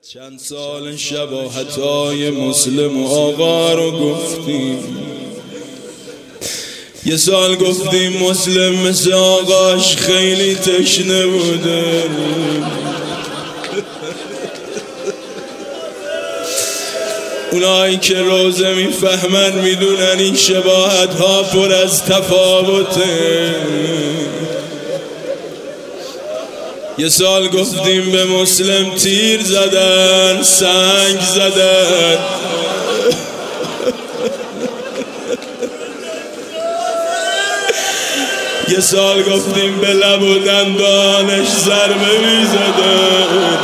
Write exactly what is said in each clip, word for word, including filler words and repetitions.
چند سال شباهتای مسلم و آقا رو گفتیم، یه سال گفتیم مسلم مثل آقاش خیلی تشنه بوده. اونایی که روزه میفهمن میدونن این شباهت ها پر از تفاوته. یه سال گفتیم به مسلم تیر زدن، سنگ زدن، یه سال گفتیم به لب و دندانش ضربه میزدن.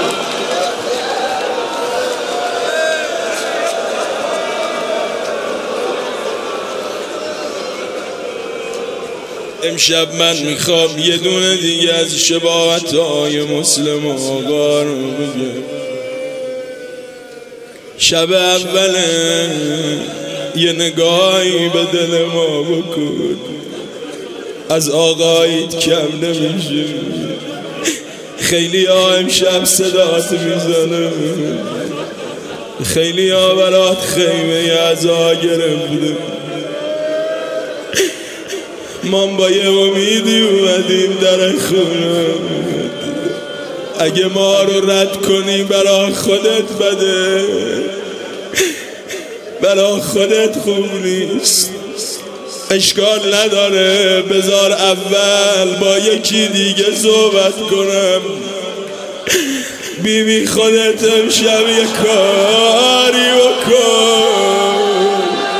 امشب من میخوام یه دونه دیگه از شباهت‌های مسلم و آقا رو بگم. شب اوله یه نگاهی به دل ما بکن، از آقایت کم نمیشه. خیلی ها امشب صدات میزنه، خیلی ها برات خیمه عزا گرفته. ما با یه امیدی اومدیم در خونه، اگه ما رو رد کنی برا خودت بده، برا خودت خوب نیست. اشکال نداره، بذار اول با یکی دیگه صحبت کنم. بیبی خودت امشب یه کاری بکن.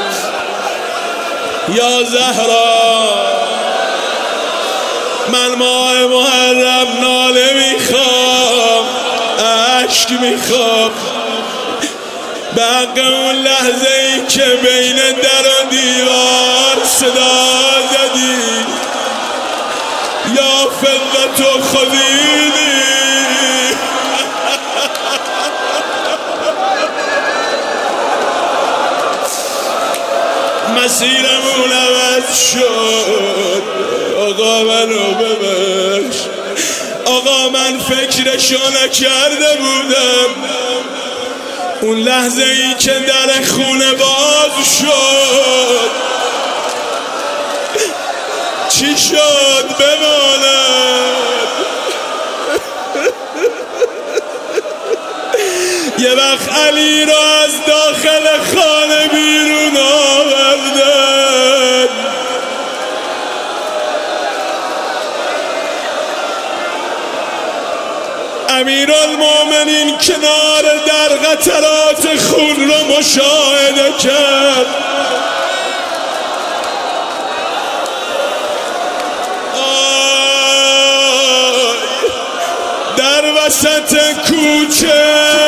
یا زهرا، من ماه محرم ناله میخوام، عشق میخوام، به حق اون لحظه ای که بین در و دیوار صدا زدی یا فقط و خدیدی. مسیرمون عوض شد، آقا منو ببخش. آقا من فکرشو نکرده بودم، اون لحظه ای که در خونه باز شد چی شد بماند. یه وقت علی را از داخل خانه بیرون آوردن، امیرالمومنین کنار در قطرات خون رو مشاهده کرد. آی در وسط کوچه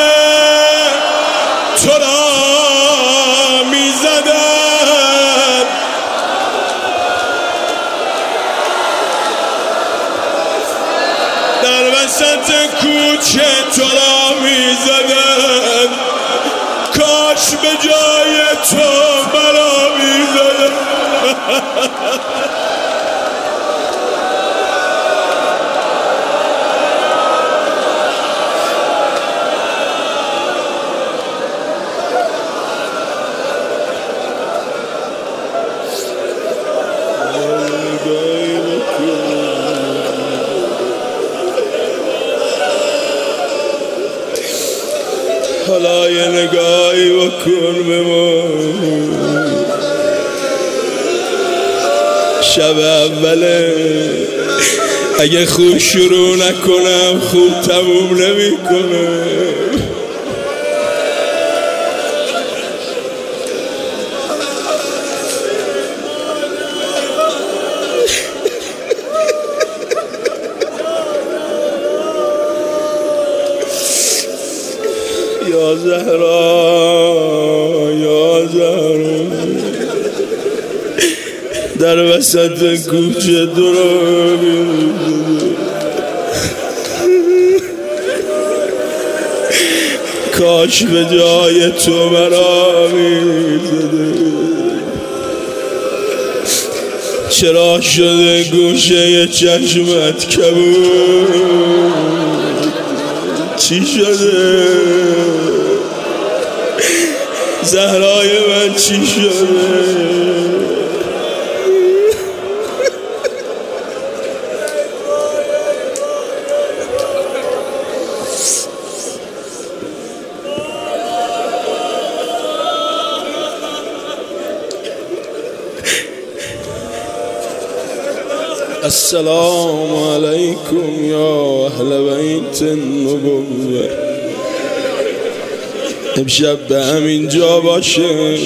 تو را می زدن، در وسط کوچه تو را می زدن، کاش به جای تو مرا می زدن. حالا یه نگاهی بکن به ما. شب اوله، اگه خوب شروع نکنم خوب تموم نمیکنه. یا زهرا، یا زهرا، در وسط کوچه درابی کاش به جای تو مرا میزده. چرا شده گوشه چشمت کبود؟ چی شده؟ زهرای من چی شده؟ السلام علیکم یا اهل بیت النبوة. امشب به همین جا باشه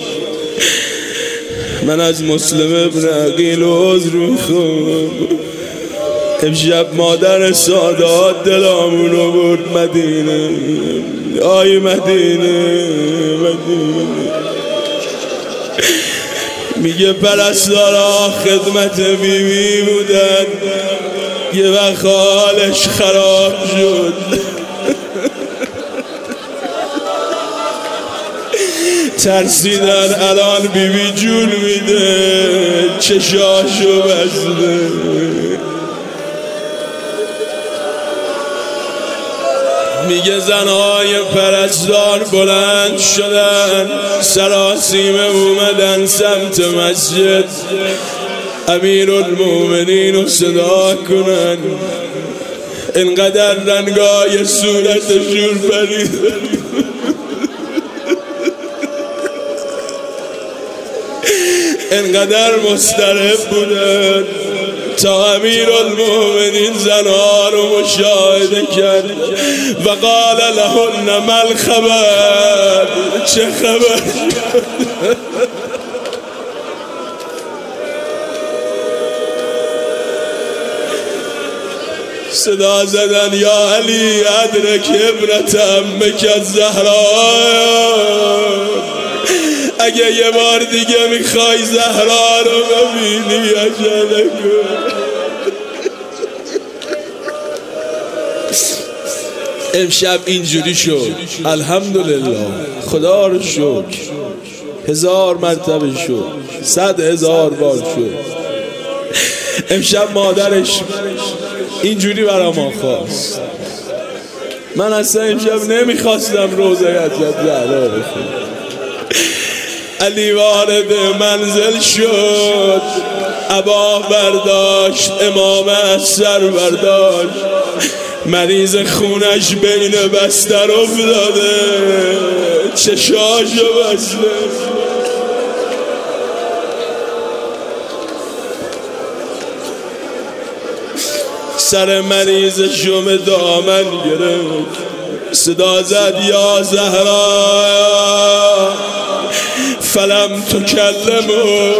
من از مسلم ابن عقیل عذر میخوام. امشب مادر سادات دلامونو برد مدینه. آی مدینه مدینه. میگه پرستارا خدمت بیبی بودن، یه وقت حالش خراب شد. ترسیدن الان بیبی جون میده، چشاشو بسته. میگه زنهای پرستار بلند شدن، سراسیمه اومدن سمت مسجد امیرالمومنین رو صدا کنن. اینقدر رنگای صورتشون پرید، اینقدر مضطرب بودن تا امیرالمومنین زنها رو مشاهده کرد و قال لهن ما الخبر. چه خبر؟ صدا زدن یا علی ادرک ابنت عمک الزهرا. اگه یه بار دیگه میخوای زهرا رو ببینی عجله کن. امشب اینجوری شد. الحمدلله، خدا رو شکر. هزار مرتبه شد، صد هزار بار شد. امشب مادرش اینجوری برا ما خواست. من اصلا امشب نمیخواستم روزه حضرت زهرا بخونم. علی وارد منزل شد، عبا برداشت، امام اثر برداشت، مریض خونش بین بستر افتاده، چشاشو بسته. سر مریض شم دامن گرفت، صدا زد یا زهرا فلم تکلمو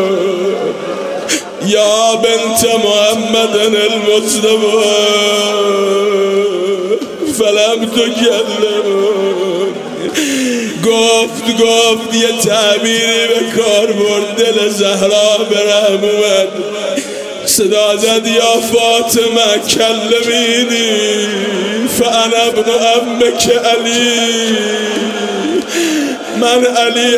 یا بنت محمد المصطفى فلم تکلمو. گفت گفت یه تعبیری به کار برد، دل زهرا برهم اومد. صدا زد یا فاطمه کلمینی فانا ابن عمک علی. من علی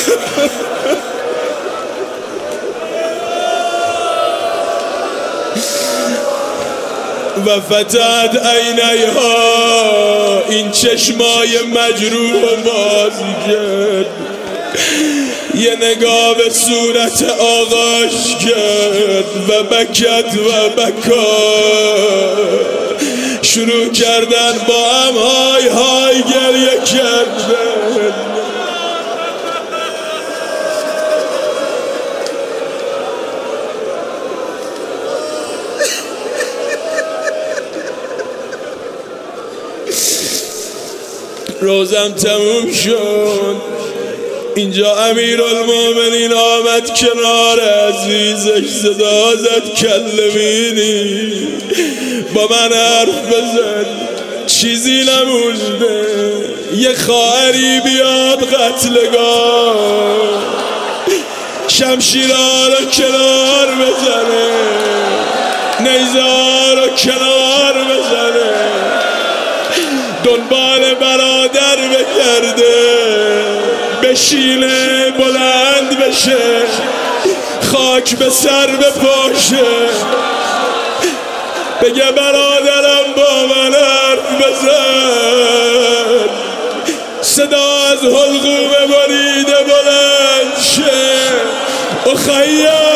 و فتحت عینیها، این چشمای مجروح و باز کرد. یه نگاه به صورت آغاش کرد و بکت و بکا. شروع کردن با هم های های گریه کردن. روزم تموم شد. اینجا امیرالمومنین آمد کنار عزیزش، صدا زد کلمینی، با من حرف بزن، چیزی نمونده، یه خواهری بیاد قتلگاه، شمشیرها رو کنار بزنه، نیزه‌ها رو کنار بزنه، دنبال برادر بگرده، بشینه بلند بشه، خاک به سر بپاشه، بگه برادرم با من حرف بزن. صدا از حلقوم بریده بلند شه اخیا